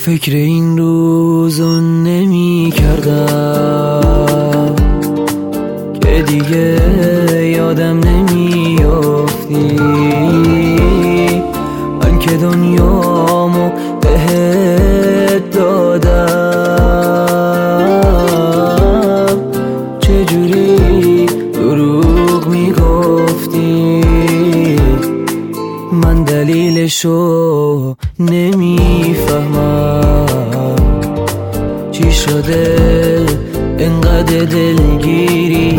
فکر این روزو نمی کردم که دیگه یادم نمیافتی، من که دنیامو بهت دادم. چجوری دروغ میگفتی؟ من دلیلشو نمیفهمم. چی شده انقدر دلگیری؟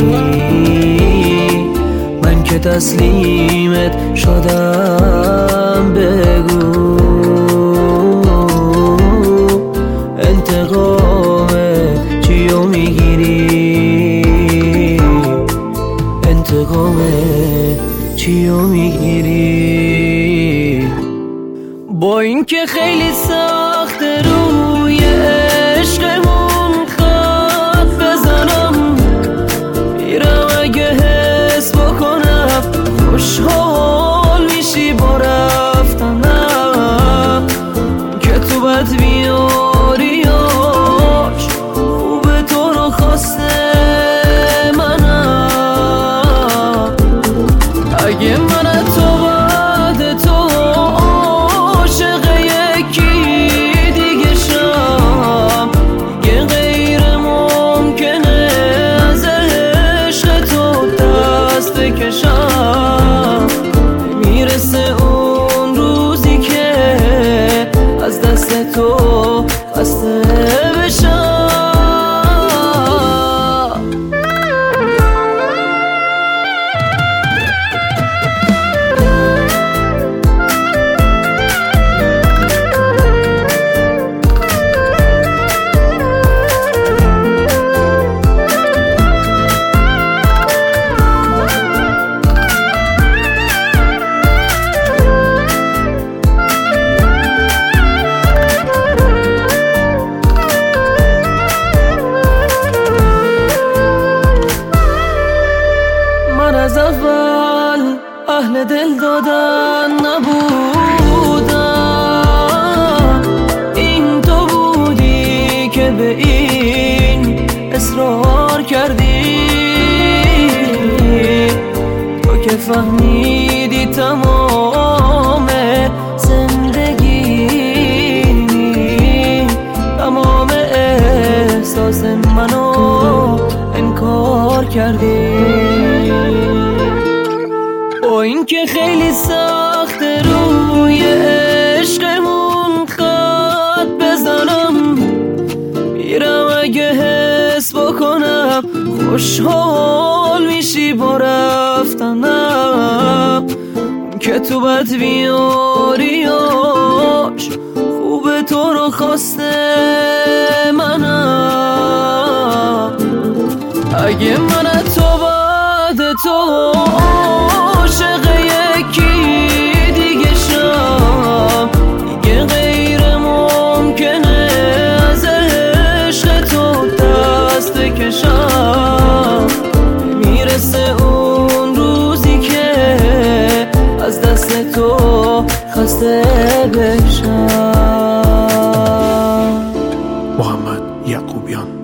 من که تسلیمت شدم، بگو انتقام چیو میگیری؟ انتقام چیو میگیری؟ با این که خیلی سخت روی عشقمون خط بزنم، میرم اگه حس بکنم خوشحال میشی با رفتنم، که تو بد بیاریاش خوبه تو رو خواسته منم. اگه من تو بعد تو عاشق یکی دیگه شم، دیگه غیر ممکنه از عشق تو دست بکشم. میرسه اون روزی که از دست تو خسته بشم. از اول اهل دل دادن نبودم، این تو بودی که به این اصرار کردی. تو که فهمیدی تمام زندگی، تمام احساس منو انکار کردی. با این که خیلی سخت روی عشقمون خط بزنم، میرم اگه حس بکنم خوشحال میشی با رفتنم، که تو بد بیاریاش خوبه تو رو خواسته منم. اگه من تو بعد تو عاشق یکی دیگه شم، دیگه غیر ممکنه از عشق تو دست بکشم. میرسه اون روزی که از دست تو خسته بشم. محمد یعقوبیان.